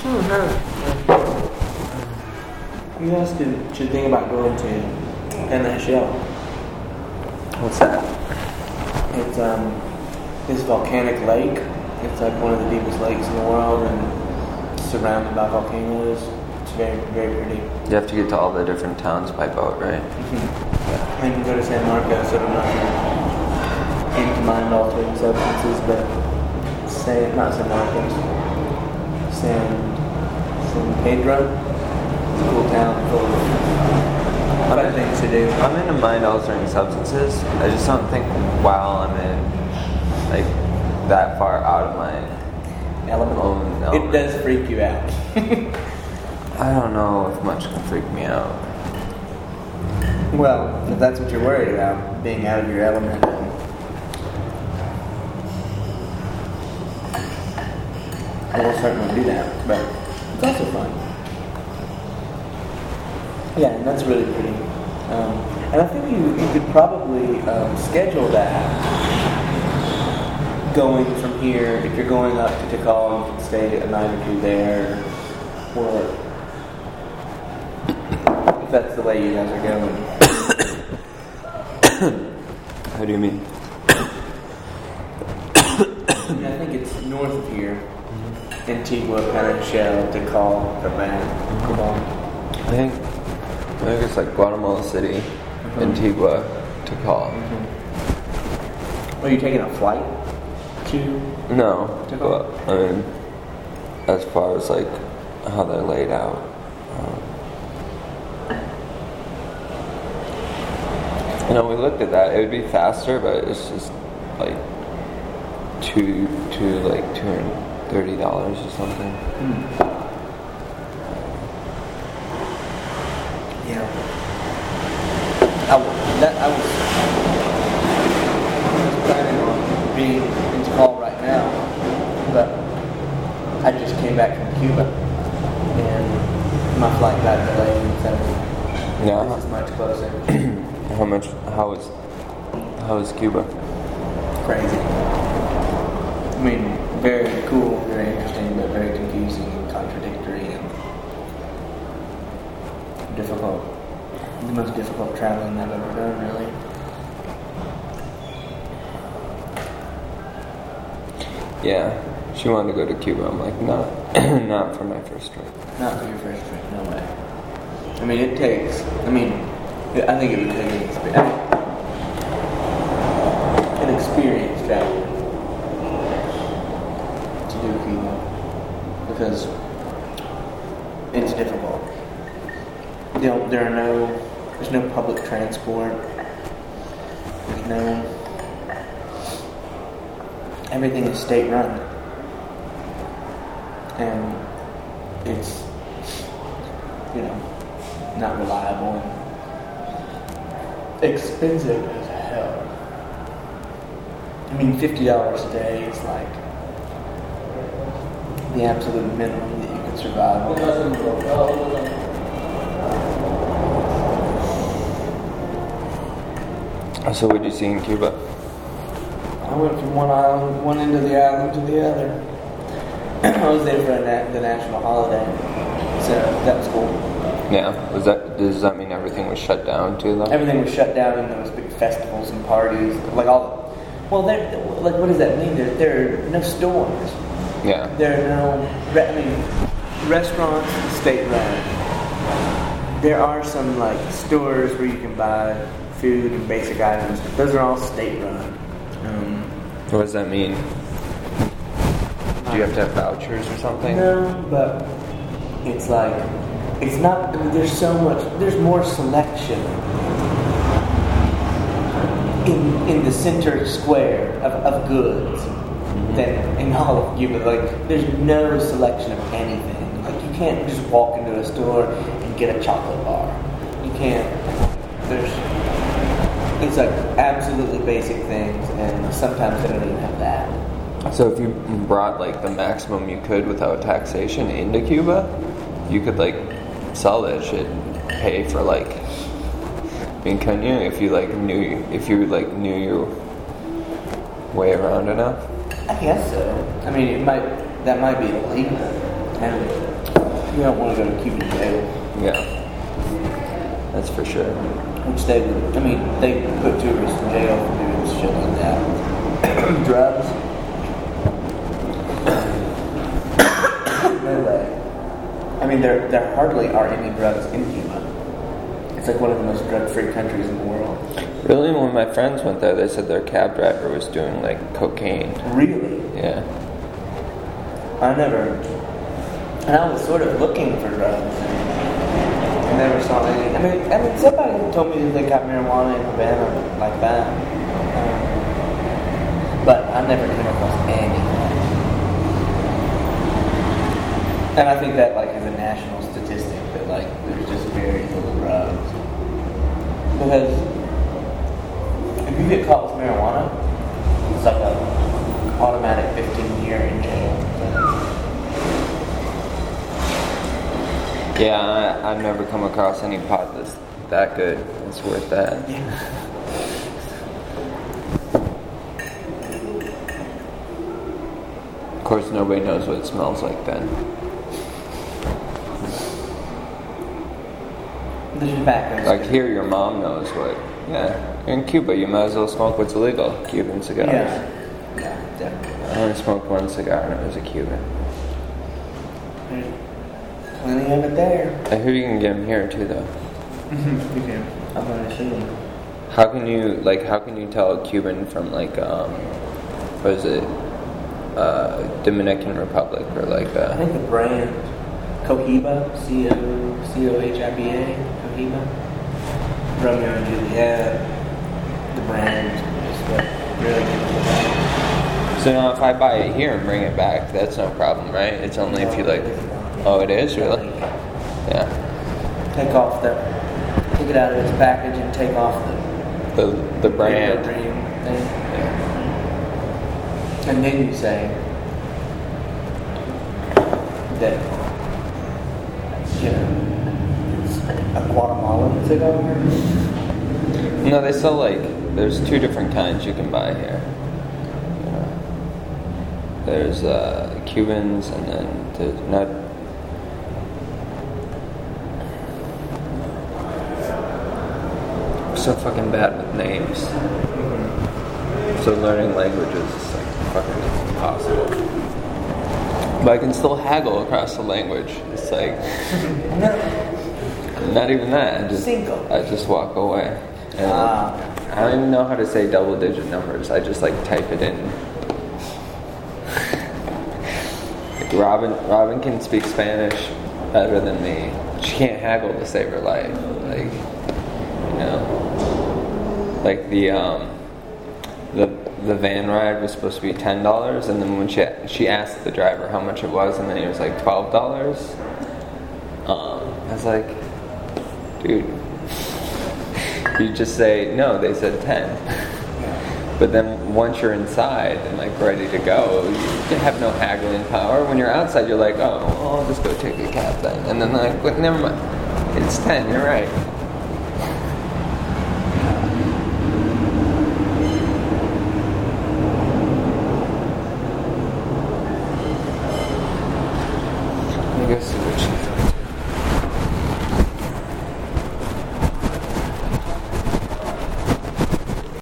You guys should think about going to NHL. What's that? It's this volcanic lake. It's like one of the deepest lakes in the world, and it's surrounded by volcanoes. It's very, very pretty. You have to get to all the different towns by boat, right? Yeah. I can go to San Marcos, so I'm not into mind-altering substances, but not San Marcos. San Pedro. It's a cool town full of fun things to do. I'm into mind-altering substances. I just don't think while I'm in, like, that far out of my Element. It does freak you out. I don't know if much can freak me out. Well, if that's what you're worried about, being out of your element, I will certainly do that, but it's also fun. Yeah, and that's really pretty. And I think you could probably schedule that going from here. If you're going up to Tikal, you can stay a night or two there, or if that's the way you guys are going. How do you mean? I think it's north of here. Antigua, Shell, Tikal, Cabal. I think it's like Guatemala City, Antigua, Tikal. Are you taking a flight to? No, Tikal? but I mean, as far as like how they're laid out. We looked at that. It would be faster, but it's just like $230 or something. Yeah. I was planning on being in Tikal right now, but I just came back from Cuba, and my flight got delayed, so this is much closer. How is Cuba? Crazy. I mean, very cool, very interesting, but very confusing and contradictory and difficult. The most difficult traveling I've ever done, really. Yeah, she wanted to go to Cuba. I'm like, not for my first trip. Not for your first trip, no way. I mean, I think it would take an experience traveler to do Cuba, because it's difficult. There's no public transport. Everything is state run, and it's not reliable and expensive as hell. I mean, $50 a day is like the absolute minimum that you can survive on. So what did you see in Cuba? I went from one end of the island to the other. I was there for the national holiday, so that was cool. Yeah, does that mean everything was shut down too, though? Everything was shut down, and there was big festivals and parties, what does that mean? There are no stores. Yeah. There are no, restaurants, state run. There are some stores where you can buy food and basic items, but those are all state run. What does that mean? Do you have to have vouchers or something? No, but it's not, there's more selection in the center square of goods than in all of Cuba. There's no selection of anything. You can't just walk into a store and get a chocolate bar. You can't. It's absolutely basic things, and sometimes they don't even have that. So if you brought the maximum you could without taxation into Cuba, you could sell that shit and pay for couldn't you if you knew your way around enough? I guess so. I mean, that might be illegal. And you don't want to go to Cuban jail. Yeah. That's for sure. Which they put tourists in jail for doing shit like that. Drugs. No way. I mean, there hardly are any drugs in Cuba. It's like one of the most drug-free countries in the world. Really, when my friends went there, they said their cab driver was doing like cocaine. Really? Yeah. And I was sort of looking for drugs. I never saw any. I mean, somebody told me that they got marijuana in Havana like that. But I never came across any. And I think that like is a national statistic that like there's just very little drugs. Because if you get caught with marijuana, it's like a automatic 15-year in jail. Yeah, I've never come across any pot that's that good. It's worth that. Yeah. Of course, nobody knows what it smells like then. The tobacco. Like here, your mom knows what. Yeah, in Cuba, you might as well smoke what's illegal. Cuban cigars. Yeah, definitely. I only smoked one cigar, and it was a Cuban. There's plenty of it there. I hear you can get them here too, though. You can. I'm gonna see them. How can you tell a Cuban from like what is it, Dominican Republic or like I think the brand Cohiba, Cohiba, Cohiba, Romeo and Juliet. The brand is what really gives it away. So now if I buy it here and bring it back, that's no problem, right? It's only if you like. Oh, it is really. Yeah. Take it out of its package and take off The brand. thing. Yeah. And then you say that, you know, it's a Guatemalan cigar. No, they sell like there's two different kinds you can buy here. There's Cubans and then there's not. I'm so fucking bad with names. So learning languages is like fucking impossible. But I can still haggle across the language. It's like not even that. I just walk away. And I don't even know how to say double-digit numbers. I just like type it in. Like Robin can speak Spanish better than me. She can't haggle to save her life. Like, you know, like the van ride was supposed to be $10, and then when she asked the driver how much it was, and then it was like $12. I was like, dude, you just say no. They said 10. But then once you're inside and like ready to go, you have no haggling power. When you're outside, you're like, oh, well, I'll just go take a cab then. And then they're like, well, never mind. It's 10. You're right.